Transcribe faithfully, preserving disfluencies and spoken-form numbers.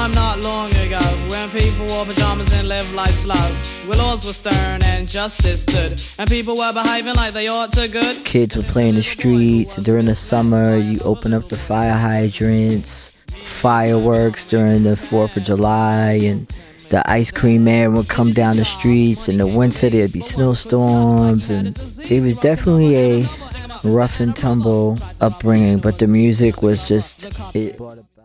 time not long ago when people wore pajamas and lived life slow. Where laws were stern and justice stood, and people were behaving like they ought to good. Kids would play in the streets. During the summer, you open up the fire hydrants, fireworks during the fourth of July, and the ice cream man would come down the streets. In the winter, there'd be snowstorms, and it was definitely a rough and tumble upbringing, but the music was just... It